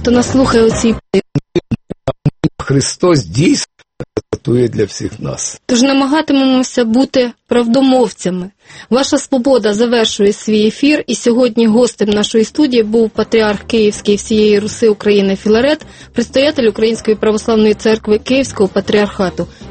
хто нас слухає у цій Христос дійсно рятує для всіх нас. Тож намагатимемося бути правдомовцями. Ваша свобода завершує свій ефір, і сьогодні гостем нашої студії був патріарх Київський всієї Руси України Філарет, предстоятель Української православної церкви Київського патріархату.